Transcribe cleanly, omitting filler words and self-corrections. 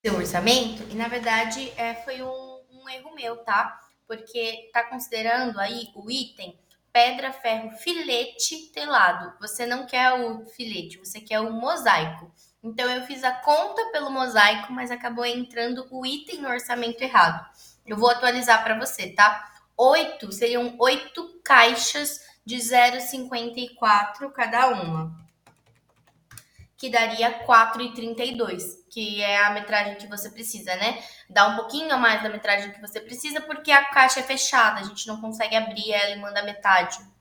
seu orçamento e, na verdade, foi um erro meu, tá? Porque tá considerando aí o item pedra, ferro, filete telado. Você não quer o filete, você quer o mosaico. Então, eu fiz a conta pelo mosaico, mas acabou entrando o item no orçamento errado. Eu vou atualizar para você, tá? Seriam 8 caixas de 0,54 cada uma, que daria 4,32, que é a metragem que você precisa, né? Dá um pouquinho a mais da metragem que você precisa, porque a caixa é fechada, a gente não consegue abrir ela e manda metade.